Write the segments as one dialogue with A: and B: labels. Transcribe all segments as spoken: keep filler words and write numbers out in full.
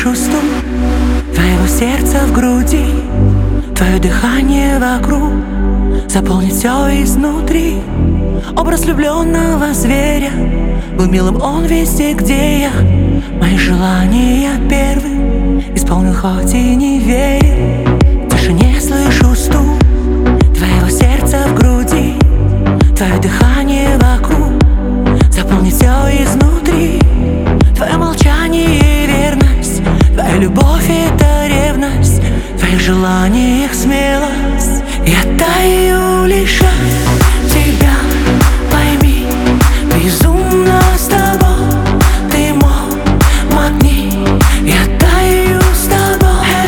A: слышу стук твоего сердца в груди, твое дыхание вокруг заполнит все изнутри. Образ влюбленного зверя был милым он везде, где я. Мои желания первым исполнил, хоть и не верил. В тишине слышу стук твоего сердца в груди, твое дыхание вокруг заполнит все изнутри. Твое молчание и верность, твоя любовь — это ревность, в твоих желаниях смелость. Я таю лишь от тебя, пойми, безумно с тобой. Ты мой магнит, я таю с тобой.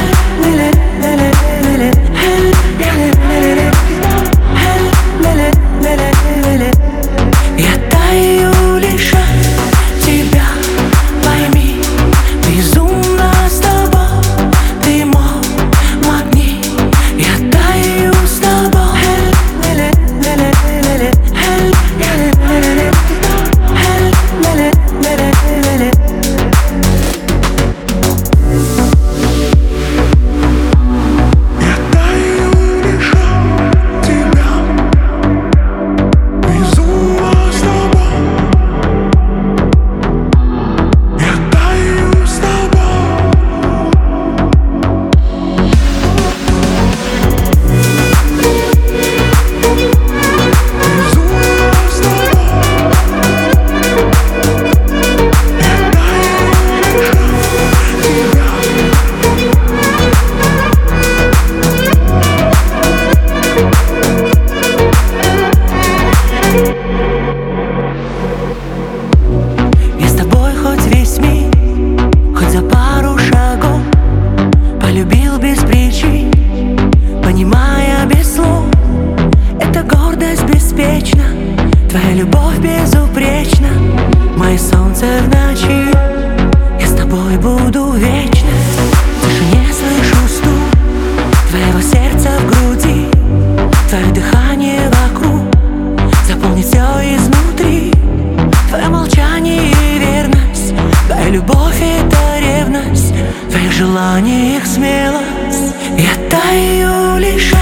A: Я таю лишь от тебя, пойми, безумно с тобой. Ты мой магнит, я таю с тобой. Полюбил без причин, понимая без слов. Эта гордость беспечна, твоя любовь безупречна. Мое солнце в ночи, я с тобой буду вечно. В тишине слышу стук твоего сердца в груди, твое дыхание вокруг заполнит все изнутри. Твое молчание и верность, твоя любовь — это ревность, в твоих желаниях смелость. Я таю лишь